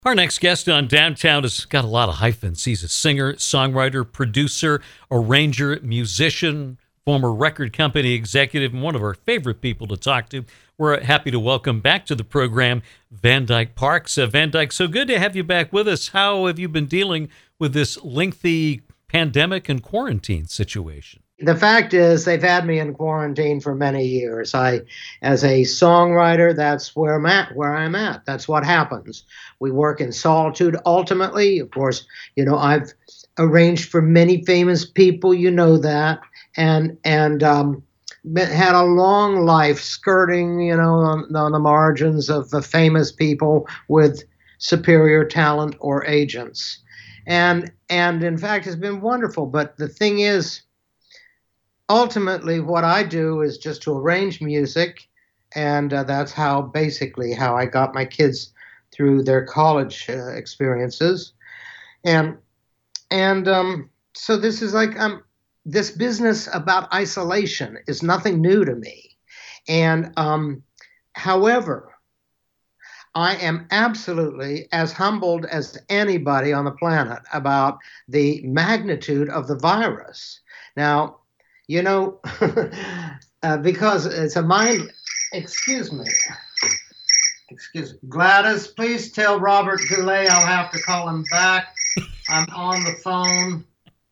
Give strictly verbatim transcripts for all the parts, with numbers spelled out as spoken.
Our next guest on Downtown has got a lot of hyphens. He's a singer, songwriter, producer, arranger, musician, former record company executive, and one of our favorite people to talk to. We're happy to welcome back to the program Van Dyke Parks. Uh, Van Dyke, so good to have you back with us. How have you been dealing with this lengthy pandemic and quarantine situation? The fact is, they've had me in quarantine for many years. I, as a songwriter, that's where I'm at, where I'm at. That's what happens. We work in solitude. Ultimately, of course, you know, I've arranged for many famous people, you know that, and and um, had a long life skirting, you know, on, on the margins of the famous people with superior talent or agents. And, and in fact, it's been wonderful. But the thing is, ultimately, what I do is just to arrange music, and uh, that's how basically how I got my kids through their college uh, experiences, and and um, so this is like um, this business about isolation is nothing new to me, and um, however, I am absolutely as humbled as anybody on the planet about the magnitude of the virus. Now, you know, uh, because it's a mind, excuse me, excuse me. Gladys, please tell Robert Goulet I'll have to call him back. I'm on the phone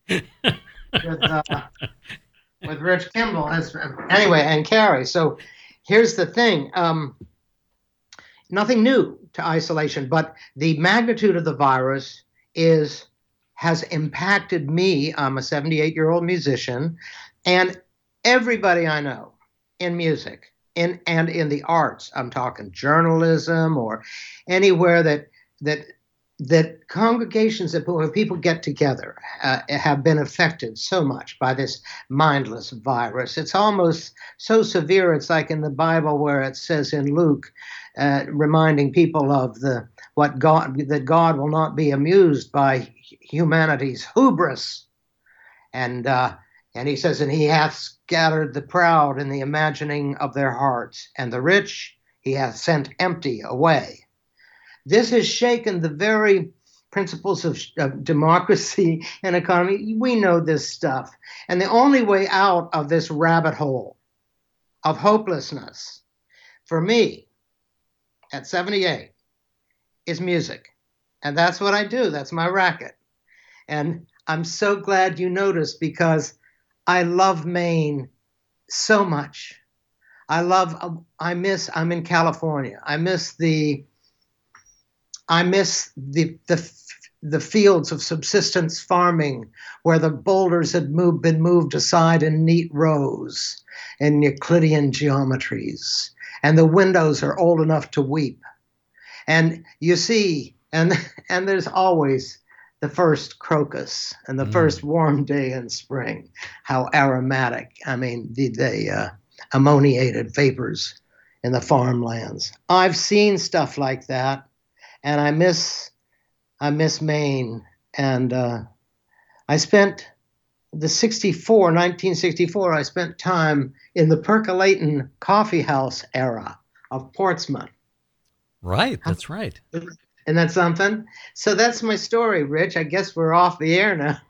with, uh, with Rich Kimball. That's, anyway, and Carrie. So here's the thing. Um, nothing new to isolation, but the magnitude of the virus is has impacted me. I'm a seventy-eight-year-old musician. And everybody I know in music in, and in the arts, I'm talking journalism or anywhere that that that congregations that where people get together uh, have been affected so much by this mindless virus. It's almost so severe. It's like in the Bible where it says in Luke, uh, reminding people of the what God that God will not be amused by humanity's hubris, and. Uh, And he says, and he hath scattered the proud in the imagining of their hearts, and the rich he hath sent empty away. This has shaken the very principles of, of democracy and economy. We know this stuff. And the only way out of this rabbit hole of hopelessness, for me, at seventy-eight, is music. And that's what I do. That's my racket. And I'm so glad you noticed, because I love Maine so much. I love, I miss, I'm in California. I miss the, I miss the, the, the fields of subsistence farming where the boulders had moved, been moved aside in neat rows in Euclidean geometries. And the windows are old enough to weep. And you see, and, and there's always the first crocus and the mm. first warm day in spring, how aromatic, I mean, the, the uh, ammoniated vapors in the farmlands. I've seen stuff like that, and I miss, I miss Maine. And uh, I spent the sixty-four, nineteen sixty-four, I spent time in the percolating coffee house era of Portsmouth. Right, that's right. Isn't that something? So that's my story, Rich. I guess we're off the air now.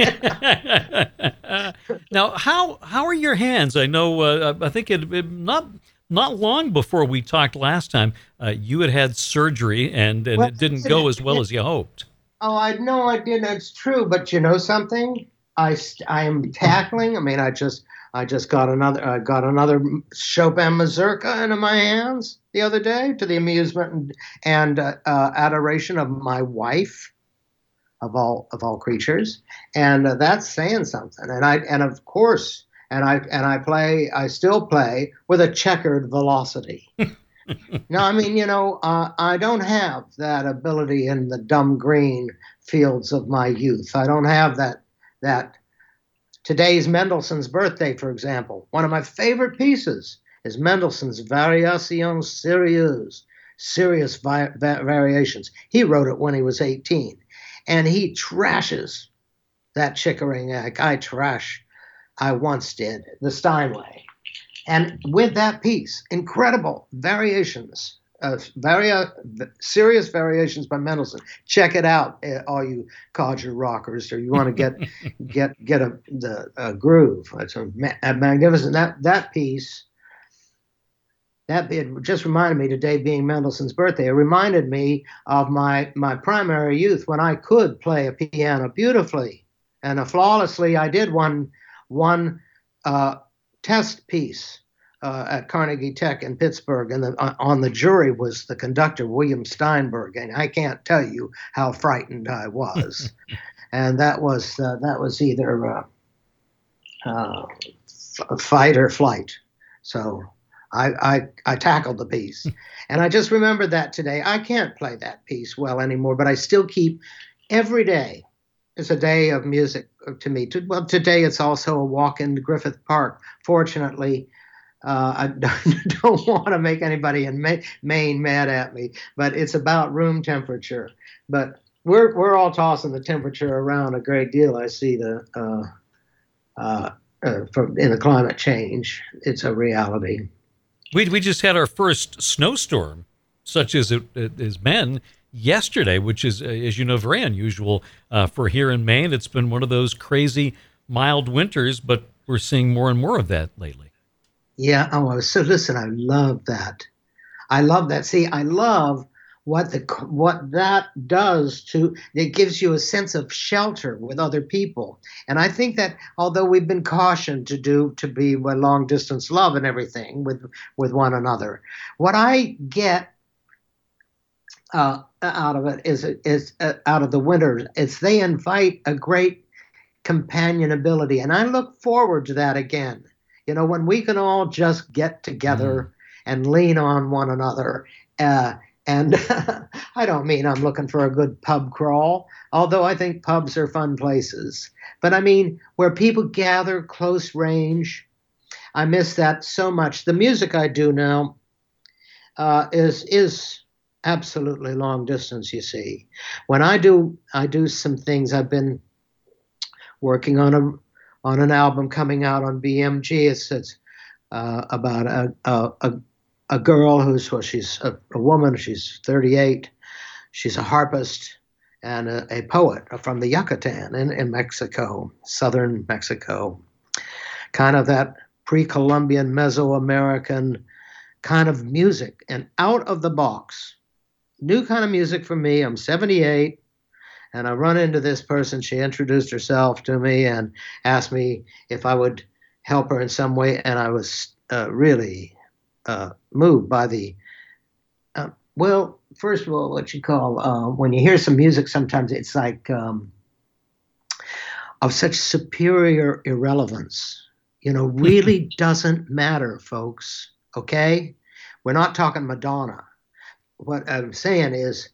Now, how how are your hands? I know. Uh, I think it, it not not long before we talked last time, uh, you had had surgery, and, and well, it didn't go as well as you hoped. Oh, I know I didn't. It's true, but you know something? I I am tackling. I mean, I just I just got another I got another Chopin mazurka into my hands the other day, to the amusement and, and uh, uh, adoration of my wife, of all of all creatures, and uh, that's saying something. And I and of course, and I and I play. I still play with a checkered velocity. No, I mean, you know, uh, I don't have that ability in the dumb green fields of my youth. I don't have that that. Today's Mendelssohn's birthday, for example. One of my favorite pieces is Mendelssohn's Variations Sérieuses, serious vi- va- variations. He wrote it when he was eighteen, and he trashes that Chickering act. I trash, I once did, the Steinway. And with that piece, incredible variations uh, vari- serious variations by Mendelssohn. Check it out, uh, all you codger rockers, or you want to get get get a the a groove. It's a, ma- a magnificent that that piece. That it just reminded me today being Mendelssohn's birthday. It reminded me of my my primary youth when I could play a piano beautifully and uh, flawlessly. I did one one uh, test piece uh, at Carnegie Tech in Pittsburgh, and the, uh, on the jury was the conductor William Steinberg, and I can't tell you how frightened I was. And that was uh, that was either uh, uh, f- fight or flight. So. I, I, I tackled the piece. And I just remembered that today. I can't play that piece well anymore, but I still keep every day is a day of music to me. Well, today it's also a walk into Griffith Park. Fortunately, uh, I don't want to make anybody in Maine mad at me, but it's about room temperature. But we're we're all tossing the temperature around a great deal. I see the uh, uh, uh, from in the climate change. It's a reality. We we just had our first snowstorm, such as it, it has been yesterday, which is, uh, as you know, very unusual uh, for here in Maine. It's been one of those crazy mild winters, but we're seeing more and more of that lately. Yeah. Oh, so listen, I love that. I love that. See, I love what the what that does to it gives you a sense of shelter with other people. And I think that although we've been cautioned to do to be well, long distance love and everything with with one another, what I get uh, out of it is is uh, out of the winter is they invite a great companionability, and I look forward to that again. You know, when we can all just get together mm. and lean on one another. Uh, And I don't mean I'm looking for a good pub crawl, although I think pubs are fun places. But I mean where people gather close range. I miss that so much. The music I do now uh, is is absolutely long distance. You see, when I do I do some things. I've been working on a on an album coming out on B M G. It's it's uh, about a a, a a girl who's, well, she's a, a woman, she's thirty-eight, she's a harpist and a, a poet from the Yucatan in, in Mexico, southern Mexico. Kind of that pre-Columbian Mesoamerican kind of music and out of the box. New kind of music for me. I'm seventy-eight and I run into this person. She introduced herself to me and asked me if I would help her in some way. And I was uh, really Uh, moved by the, uh, well, first of all, what you call, uh, when you hear some music, sometimes it's like um, of such superior irrelevance, you know, really doesn't matter, folks, okay? We're not talking Madonna. What I'm saying is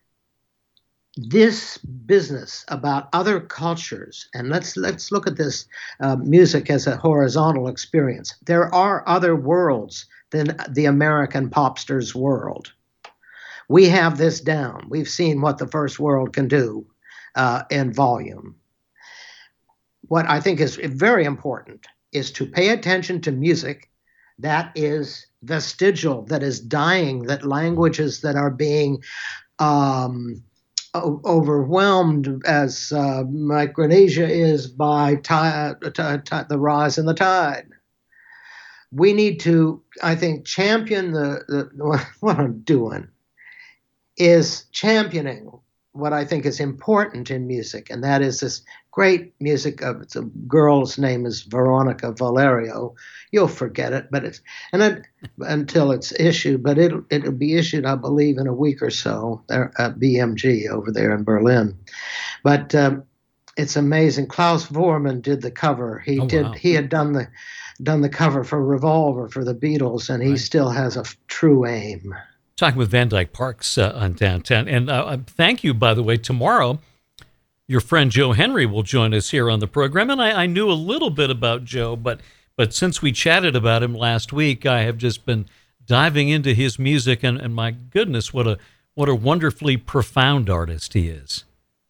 this business about other cultures, and let's let's look at this uh, music as a horizontal experience. There are other worlds than the American popsters world. We have this down. We've seen what the first world can do uh, in volume. What I think is very important is to pay attention to music that is vestigial, that is dying, that languages that are being um, o- overwhelmed as uh, Micronesia is by ti- t- t- the rise in the tide. We need to, I think, champion the, the what I'm doing is championing what I think is important in music, and that is this great music of it's a girl's name is Veronica Valerio. You'll forget it, but it's and it, until it's issued, but it'll it'll be issued, I believe, in a week or so there at B M G over there in Berlin. But um, it's amazing. Klaus Voormann did the cover. He oh, did. Wow. He had done the. done the cover for Revolver for the Beatles, and he right. still has a f- true aim. Talking with Van Dyke Parks uh, on Downtown. And uh, thank you, by the way. Tomorrow, your friend Joe Henry will join us here on the program. And I, I knew a little bit about Joe, but but since we chatted about him last week, I have just been diving into his music, and, and my goodness, what a what a wonderfully profound artist he is.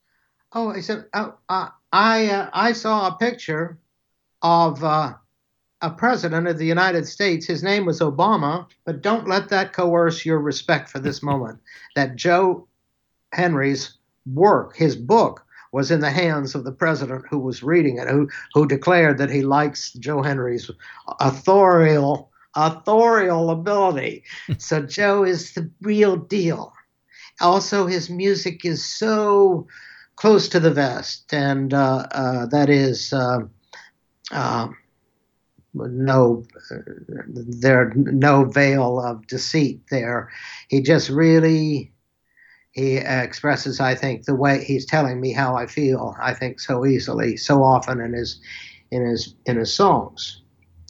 Oh, I said, uh, uh, I uh, I saw a picture of... Uh, a president of the United States. His name was Obama, but don't let that coerce your respect for this moment. That Joe Henry's work, his book, was in the hands of the president who was reading it, who who declared that he likes Joe Henry's authorial authorial ability. So Joe is the real deal. Also, his music is so close to the vest, and uh, uh, that is uh, uh, no, uh, there no veil of deceit there. He just really he expresses, I think, the way he's telling me how I feel. I think so easily, so often in his in his in his songs.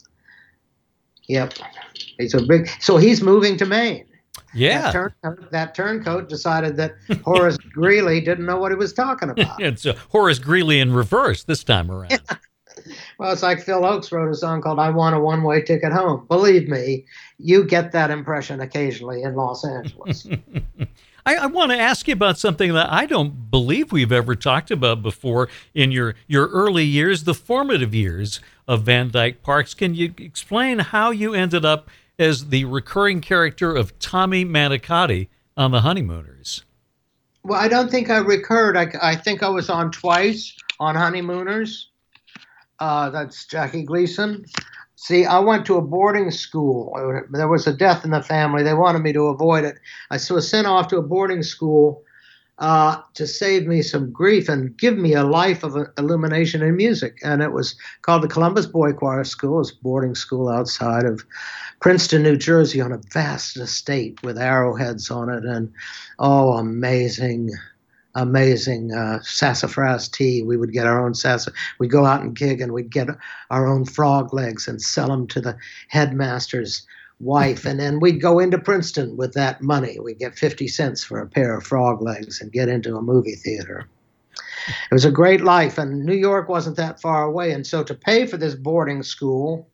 Yep, he's a big. So he's moving to Maine. Yeah. That turncoat, that turncoat decided that Horace Greeley didn't know what he was talking about. It's uh, Horace Greeley in reverse this time around. Yeah. Well, it's like Phil Oakes wrote a song called I Want a One-Way Ticket Home. Believe me, you get that impression occasionally in Los Angeles. I, I want to ask you about something that I don't believe we've ever talked about before in your, your early years, the formative years of Van Dyke Parks. Can you explain how you ended up as the recurring character of Tommy Manicotti on The Honeymooners? Well, I don't think I recurred. I, I think I was on twice on Honeymooners. Uh, that's Jackie Gleason. See, I went to a boarding school. There was a death in the family. They wanted me to avoid it. I was sent off to a boarding school uh, to save me some grief and give me a life of illumination in music. And it was called the Columbus Boy Choir School. It's a boarding school outside of Princeton, New Jersey, on a vast estate with arrowheads on it. And, oh, amazing, amazing uh, sassafras tea. We would get our own sassafras. We'd go out and gig, and we'd get our own frog legs and sell them to the headmaster's wife. And then we'd go into Princeton with that money. We'd get fifty cents for a pair of frog legs and get into a movie theater. It was a great life, and New York wasn't that far away. And so to pay for this boarding school,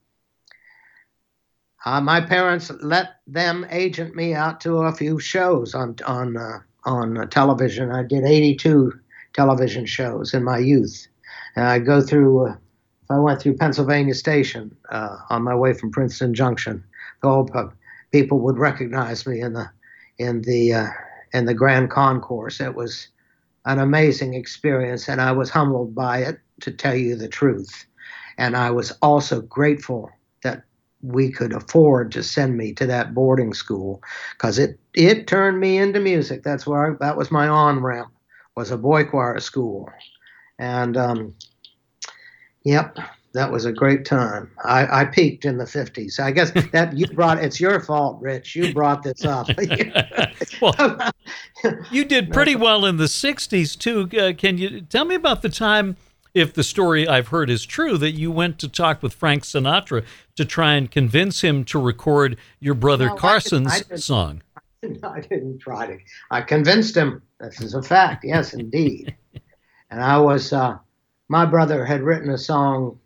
uh, my parents let them agent me out to a few shows on on uh, on uh, television. I did eighty-two television shows in my youth. And I go through, uh, if I went through Pennsylvania Station uh, on my way from Princeton Junction, the old pub, people would recognize me in the in the uh, in the Grand Concourse. It was an amazing experience, and I was humbled by it, to tell you the truth. And I was also grateful that we could afford to send me to that boarding school, because it it turned me into music. That's where I, that was my on ramp, was a boy choir school, and um, yep, that was a great time. I, I peaked in the fifties. I guess that you brought. It's your fault, Rich. You brought this up. Well, you did pretty well in the sixties too. Uh, can you tell me about the time, if the story I've heard is true, that you went to talk with Frank Sinatra to try and convince him to record your brother No, Carson's I didn't, I didn't, song? I didn't try to. I convinced him. This is a fact. Yes, indeed. And I was, uh, my brother had written a song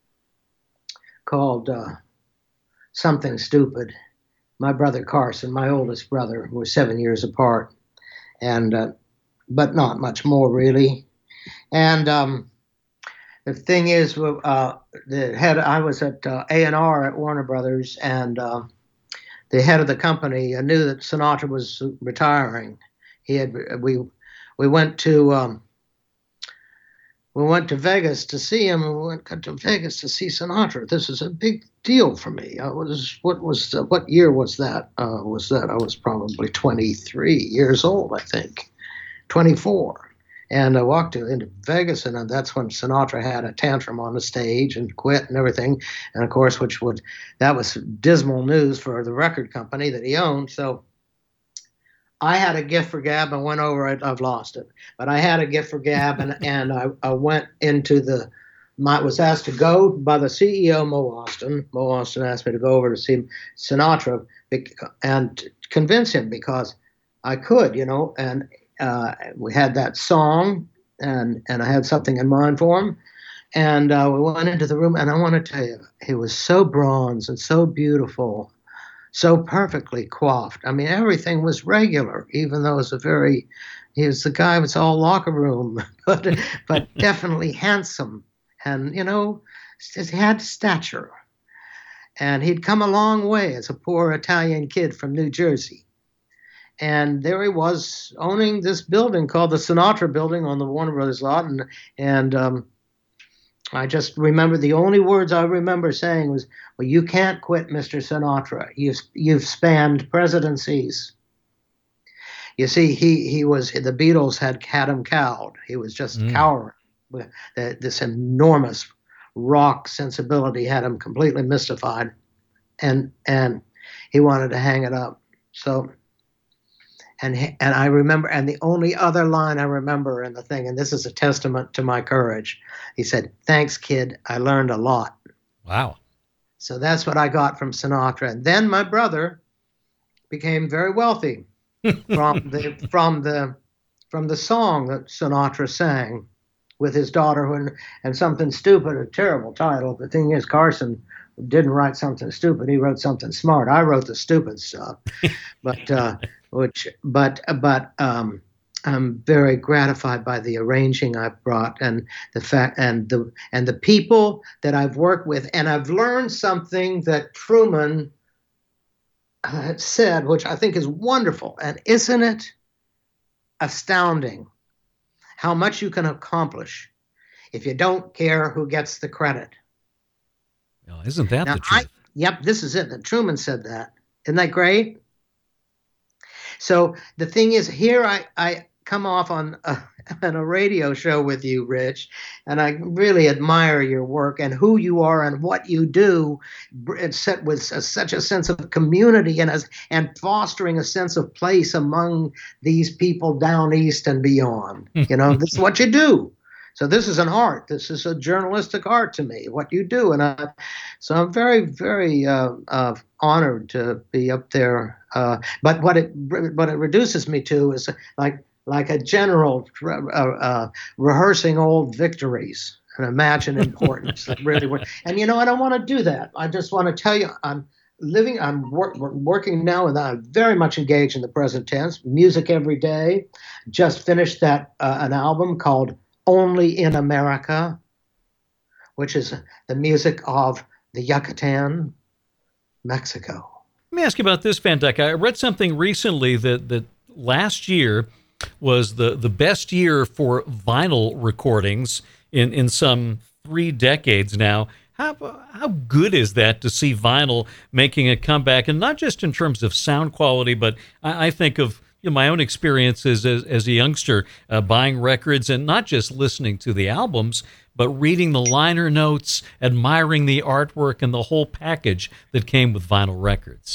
called uh, Something Stupid. My brother Carson, my oldest brother, who was seven years apart, and uh, but not much more really. And um, the thing is, uh, the head. I was at uh, A and R at Warner Brothers, and uh, the head of the company uh, knew that Sinatra was retiring. He had we we went to um, we went to Vegas to see him, and we went to Vegas to see Sinatra. This is a big deal for me. I was what was the, what year was that? Uh, was that I was probably twenty-three years old, I think, twenty-four. And I walked into Vegas, and that's when Sinatra had a tantrum on the stage and quit and everything. And of course, which would that was dismal news for the record company that he owned. So I had a gift for gab. I went over it. I've lost it, but I had a gift for gab, and and I, I went into the. My, was asked to go by the C E O, Mo Austin. Mo Austin asked me to go over to see Sinatra and convince him, because I could, you know, and. Uh, we had that song, and and I had something in mind for him, and uh, we went into the room, and I want to tell you, he was so bronze and so beautiful, so perfectly coiffed. I mean, everything was regular, even though it was a very, he was the guy was all locker room, but but definitely handsome, and you know, he had stature, And he'd come a long way as a poor Italian kid from New Jersey. And there he was owning this building called the Sinatra Building on the Warner Brothers lot. And, and um, I just remember the only words I remember saying was, well, you can't quit, Mister Sinatra. You've, you've spanned presidencies. You see, he, he was, the Beatles had had him cowed. He was just mm. cowering. This enormous rock sensibility had him completely mystified. And, and he wanted to hang it up. So, and, and I remember, and the only other line I remember in the thing, and this is a testament to my courage, he said, "Thanks, kid. I learned a lot." Wow. So that's what I got from Sinatra. And then my brother became very wealthy from the from the from the song that Sinatra sang with his daughter, when, and Something Stupid, a terrible title. The thing is, Carson didn't write something stupid. He wrote something smart. I wrote the stupid stuff, but uh, which but but um, I'm very gratified by the arranging I've brought, and the fact and the and the people that I've worked with, and I've learned something that Truman uh, said, which I think is wonderful. And isn't it astounding how much you can accomplish if you don't care who gets the credit? Oh, isn't that now, the truth? I, yep, this is it. That Truman said that. Isn't that great? So the thing is, here I, I come off on a, on a radio show with you, Rich, and I really admire your work and who you are and what you do. It's set with a, such a sense of community and as and fostering a sense of place among these people down east and beyond. You know, this is what you do. So this is an art. This is a journalistic art to me, what you do. And I, so I'm very, very uh, uh, honored to be up there. Uh, but what it what it reduces me to is like like a general uh, uh, rehearsing old victories and imagine importance. That really, work. And you know, I don't want to do that. I just want to tell you, I'm living. I'm wor- working now, and I'm very much engaged in the present tense. Music every day. Just finished that uh, an album called Only in America, which is the music of the Yucatan, Mexico. Let me ask you about this, Van Dyke. I read something recently that, that last year was the, the best year for vinyl recordings in, in some three decades now. How, how good is that to see vinyl making a comeback, and not just in terms of sound quality, but I, I think of you know, my own experiences as, as a youngster, uh, buying records and not just listening to the albums, but reading the liner notes, admiring the artwork and the whole package that came with vinyl records.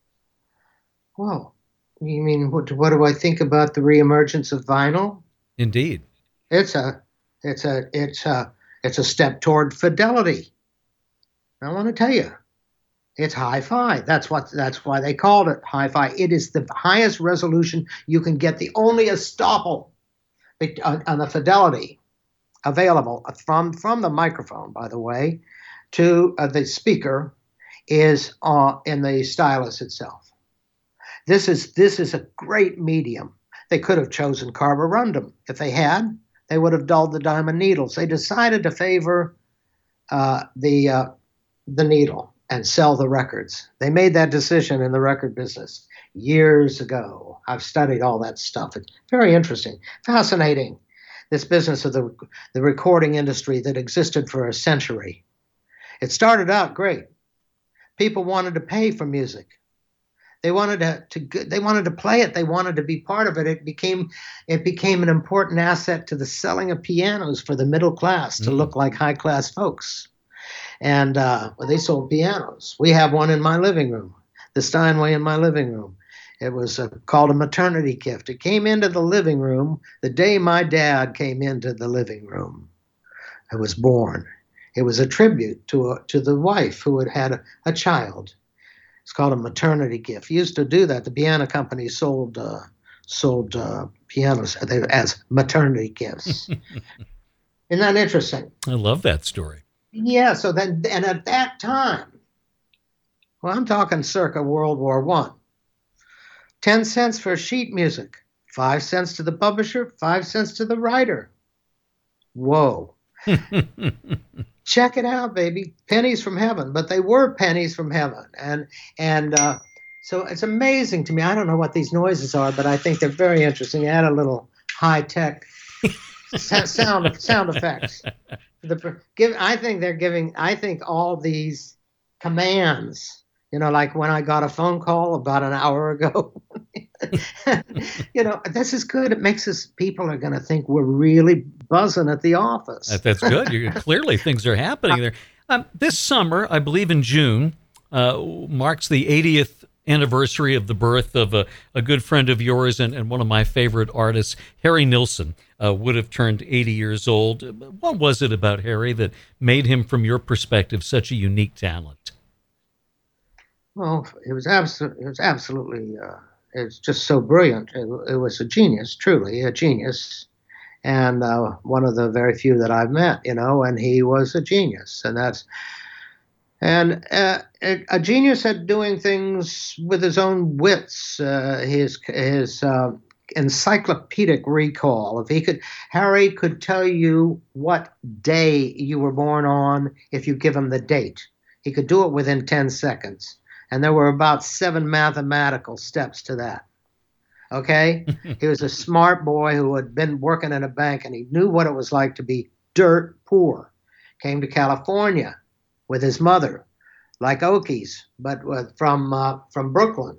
Well, you mean, what, what do I think about the reemergence of vinyl? Indeed. It's a, it's a, it's a, it's a step toward fidelity. I want to tell you. It's hi-fi. That's what. That's why they called it hi-fi. It is the highest resolution you can get. The only estoppel on the fidelity available from from the microphone, by the way, to uh, the speaker is uh, in the stylus itself. This is this is a great medium. They could have chosen carborundum. If they had, they would have dulled the diamond needles. They decided to favor uh, the uh, the needle and sell the records. They made that decision in the record business years ago. I've studied all that stuff. It's very interesting, fascinating. This business of the the recording industry that existed for a century. It started out great. People wanted to pay for music. They wanted to, to they wanted to play it. They wanted to be part of it. It became it became an important asset to the selling of pianos for the middle class to mm. look like high class folks. And uh, well, they sold pianos. We have one in my living room, the Steinway in my living room. It was uh, called a maternity gift. It came into the living room the day my dad came into the living room. I was born. It was a tribute to a, to the wife who had had a, a child. It's called a maternity gift. We used to do that. The piano company sold uh, sold uh, pianos as maternity gifts. Isn't that interesting? I love that story. Yeah, so then, and at that time, well, I'm talking circa World War One, ten cents for sheet music, five cents to the publisher, five cents to the writer. Whoa. check it out, baby. Pennies from heaven, but they were pennies from heaven. And, and, uh, so it's amazing to me. I don't know what these noises are, but I think they're very interesting. Add a little high tech sound sound effects. The give. I think they're giving. I think all these commands. You know, like when I got a phone call about an hour ago. You know, this is good. It makes us people are going to think we're really buzzing at the office. That, that's good. You're, clearly, things are happening there. Um, this summer, I believe in June, uh, marks the eightieth anniversary of the birth of a, a good friend of yours and, and one of my favorite artists, Harry Nilsson, uh, would have turned eighty years old. What was it about Harry that made him, from your perspective, such a unique talent? Well, it was absolutely, it was absolutely, uh, it's just so brilliant. It, it was a genius, truly a genius, and uh, one of the very few that I've met. You know, and he was a genius, and that's. And uh, a genius at doing things with his own wits, uh, his his uh, encyclopedic recall. If he could, Harry could tell you what day you were born on if you give him the date. He could do it within ten seconds. And there were about seven mathematical steps to that. Okay? He was a smart boy who had been working in a bank, and he knew what it was like to be dirt poor. Came to California with his mother, like Okies, but with, from uh, from Brooklyn,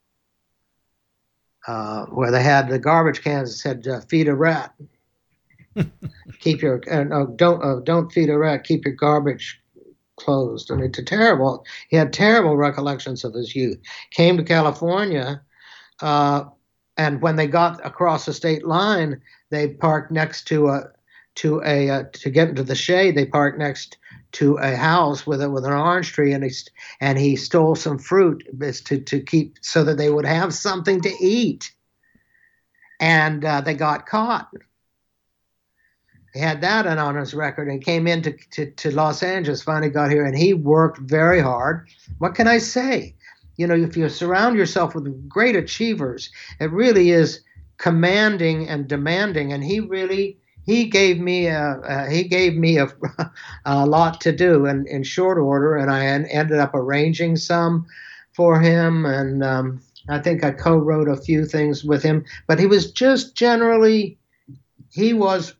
uh, where they had the garbage cans that said uh, "Feed a rat." Keep your uh, no, don't uh, don't feed a rat. Keep your garbage closed. I mean, it's terrible. He had terrible recollections of his youth. Came to California, uh, and when they got across the state line, they parked next to a to a uh, to get into the shade. They parked next to a house with a with an orange tree, and he and he stole some fruit to to keep so that they would have something to eat. And uh, they got caught. He had that on his record and came into to, to Los Angeles, finally got here, and he worked very hard. What can I say? You know, if you surround yourself with great achievers, it really is commanding and demanding. And he really, he gave me a, uh, he gave me a, a lot to do in, in short order, and I ended up arranging some for him. And um, I think I co-wrote a few things with him, but he was just generally, he was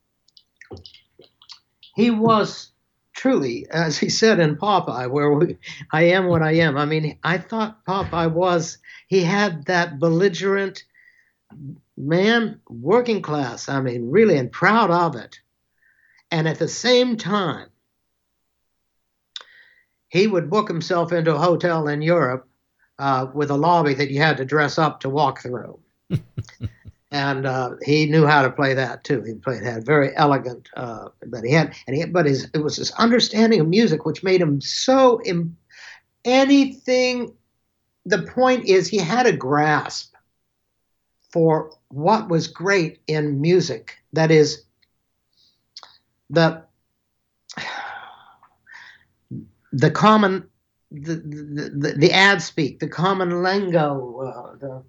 He was truly, as he said in Popeye, where we, I am what I am. I mean, I thought Popeye was, he had that belligerent man, working class, I mean, really, and proud of it. And at the same time, he would book himself into a hotel in Europe uh, with a lobby that you had to dress up to walk through. And uh, he knew how to play that too. He played had very elegant, uh, but he had, and he, but his it was his understanding of music which made him so Im- anything. The point is, he had a grasp for what was great in music. That is, the the common, the the, the, the ad speak, the common lingo, uh, the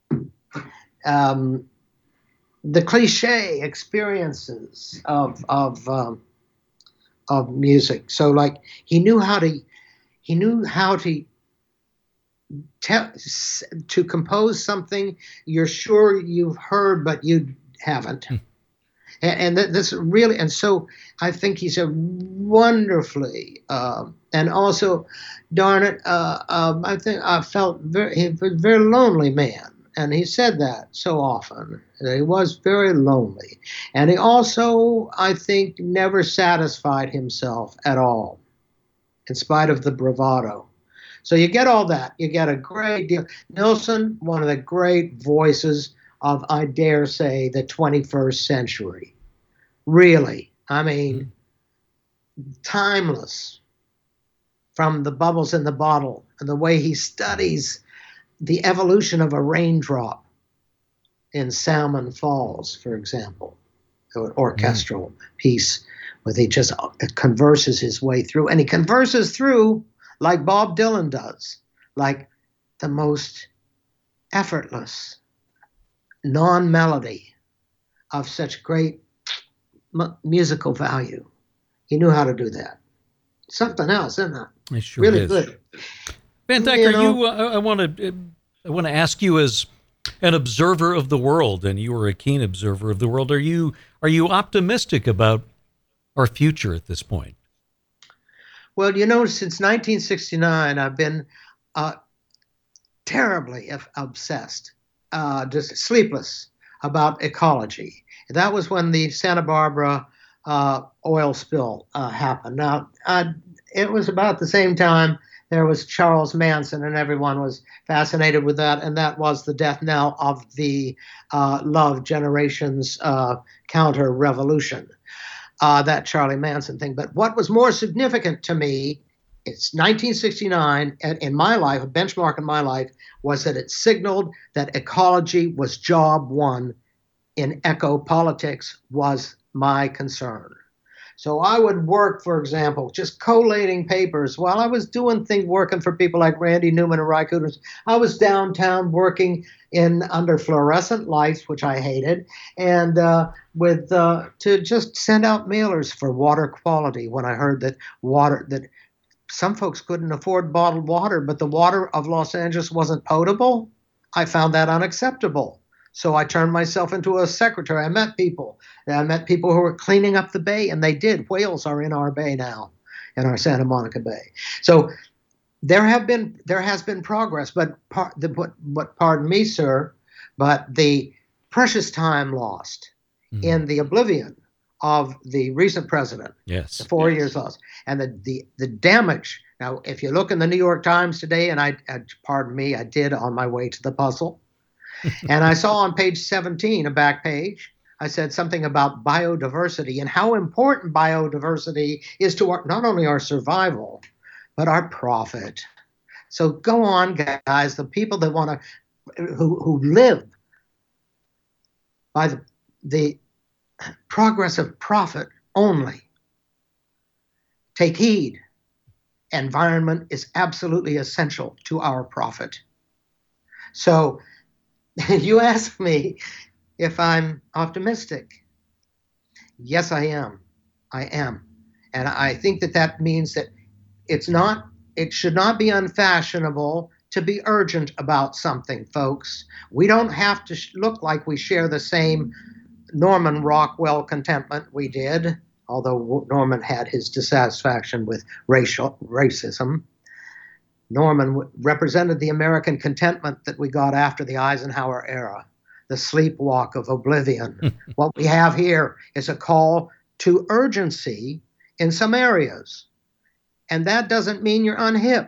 um, the cliche experiences of of um, of music. So, like, he knew how to he knew how to tell to compose something you're sure you've heard but you haven't. Hmm. And, and this really, and so I think he's a wonderfully, uh, and also, darn it, uh, um, I think I felt very, he was a very lonely man. And he said that so often, that he was very lonely. And he also, I think, never satisfied himself at all, in spite of the bravado. So you get all that. You get a great deal. Nilsson, one of the great voices of, I dare say, the twenty-first century. Really. I mean, mm-hmm. timeless. From the bubbles in the bottle and the way he studies the evolution of a raindrop in Salmon Falls, for example, an orchestral mm. piece where he just converses his way through. And he converses through like Bob Dylan does, like the most effortless non-melody of such great m- musical value. He knew how to do that. Something else, isn't it? It sure really is. good. Van Dyke, You are know- you? Uh, I want to. I want to ask you, as an observer of the world, and you are a keen observer of the world. Are you? Are you optimistic about our future at this point? Well, you know, since nineteen sixty-nine, I've been uh, terribly f- obsessed, uh, just sleepless about ecology. That was when the Santa Barbara uh, oil spill uh, happened. Now, uh, it was about the same time there was Charles Manson, and everyone was fascinated with that, and that was the death knell of the uh, Love Generations uh, counter-revolution. Uh, that Charlie Manson thing. But what was more significant to me, it's nineteen sixty-nine, and in my life, a benchmark in my life, was that it signaled that ecology was job one in eco-politics was my concern. So I would work, for example, just collating papers while I was doing things, working for people like Randy Newman and Ry Cooder's. I was downtown working in under fluorescent lights, which I hated, and uh, with uh, to just send out mailers for water quality. When I heard that water that some folks couldn't afford bottled water, but the water of Los Angeles wasn't potable, I found that unacceptable. So I turned myself into a secretary. I met people. I met people who were cleaning up the bay, and they did. Whales are in our bay now, in our Santa Monica Bay. So there have been, there has been progress, but par, the, what, what, pardon me, sir, but the precious time lost mm. in the oblivion of the recent president, yes, the four yes. years lost, and the, the the damage. Now, if you look in the New York Times today, and I, I pardon me, I did on my way to the puzzle. And I saw on page seventeen, a back page, I said something about biodiversity and how important biodiversity is to our, not only our survival, but our profit. So go on, guys, the people that want to, who, who live by the, the progress of profit only, take heed. Environment is absolutely essential to our profit. So you ask me if I'm optimistic. Yes, I am. I am. And I think that that means that it's not, it should not be unfashionable to be urgent about something, folks. We don't have to sh- look like we share the same Norman Rockwell contentment we did, although Norman had his dissatisfaction with racial racism. Norman represented the American contentment that we got after the Eisenhower era, the sleepwalk of oblivion. What we have here is a call to urgency in some areas. And that doesn't mean you're unhip,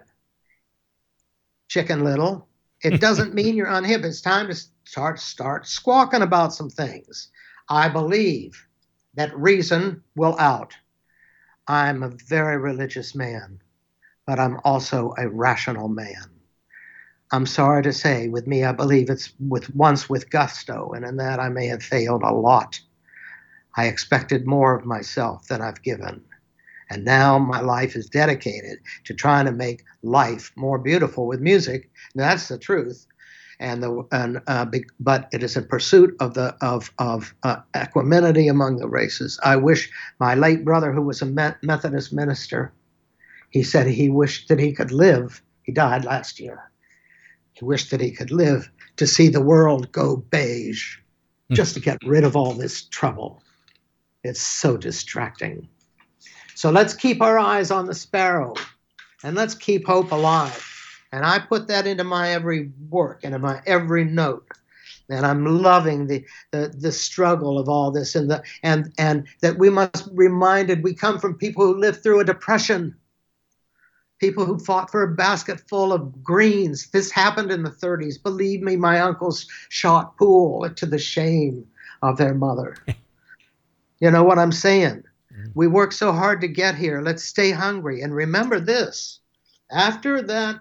Chicken Little. It doesn't mean you're unhip. It's time to start, start squawking about some things. I believe that reason will out. I'm a very religious man, but I'm also a rational man. I'm sorry to say, with me, I believe it's with once with gusto, and in that I may have failed a lot. I expected more of myself than I've given. And now my life is dedicated to trying to make life more beautiful with music. That's the truth. And the and uh, be, but it is a pursuit of the of of uh, equanimity among the races. I wish my late brother, who was a Methodist minister, he said he wished that he could live. He died last year. He wished that he could live to see the world go beige, just to get rid of all this trouble. It's so distracting. So let's keep our eyes on the sparrow, and let's keep hope alive. And I put that into my every work and in my every note. And I'm loving the, the the struggle of all this, and the and and that we must be reminded we come from people who lived through a depression, people who fought for a basket full of greens. This happened in the thirties. Believe me, my uncles shot pool to the shame of their mother. You know what I'm saying? Mm-hmm. We worked so hard to get here. Let's stay hungry. And remember this, after that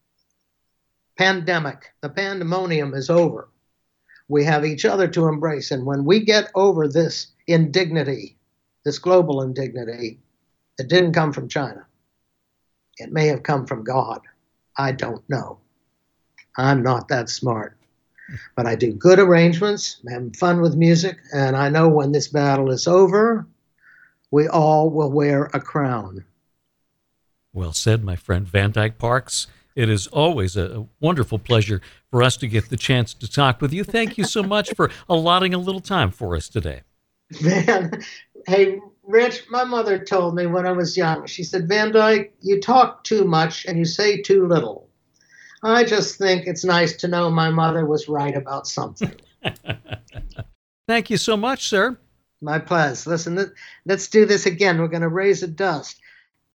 pandemic, the pandemonium is over. We have each other to embrace. And when we get over this indignity, this global indignity, it didn't come from China. It may have come from God. I don't know. I'm not that smart. But I do good arrangements, I'm having fun with music, and I know when this battle is over, we all will wear a crown. Well said, my friend Van Dyke Parks. It is always a wonderful pleasure for us to get the chance to talk with you. Thank you so much for allotting a little time for us today. Van, hey, Rich, my mother told me when I was young, she said, Van Dyke, you talk too much and you say too little. I just think it's nice to know my mother was right about something. Thank you so much, sir. My pleasure. Listen, let's do this again. We're going to raise a dust.